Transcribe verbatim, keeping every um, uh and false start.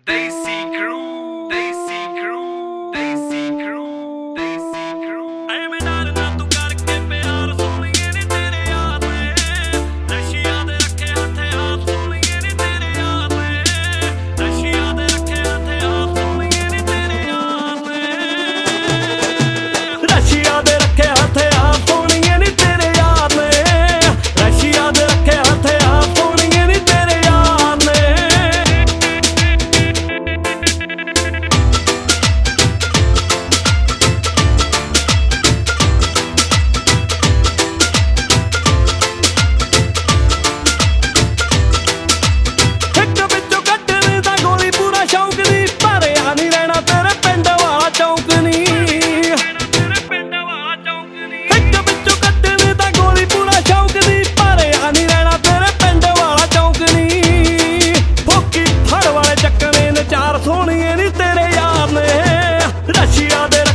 Desi Crew, Desi Crew, Desi Crew, Desi Crew। ਐਵੇਂ ਡਰ ਨਾ ਤੂੰ ਕਰਕੇ ਪਿਆਰ ਸੋਹਣੀਏ ਨੀ ਤੇਰੇ ਯਾਰ ਨੇ, ਨਸ਼ਿਆਂ ਦੇ ਰੱਖੇ ਹਥਿਆਰ ਸੋਹਣੀਏ ਨੀ ਤੇਰੇ ਯਾਰ ਨੇ, ਨਸ਼ਿਆਂ ਦੇ ਰੱਖੇ ਹਥਿਆਰ ਸੋਹਣੀਏ ਨੀ ਤੇਰੇ ਯਾਰ ਨੇ, ਨਸ਼ਿਆਂ ਦੇ ਰੱਖੇ ਹਥਿਆਰ ਸੋਹਣੀਏ ਨੀ ਤੇਰੇ ਯਾਰ ਨੇ, ਨਸ਼ਿਆਂ ਦੇ ਰੱਖੇ ਹਥਿਆਰ ਸੋਹਣੀਏ ਨੀ ਤੇਰੇ ਯਾਰ ਨੇ। ਸੋਹਣੀਏ ਨੀ ਤੇਰੇ ਯਾਰ ਨੇ, ਨਸ਼ਿਆਂ ਦੇ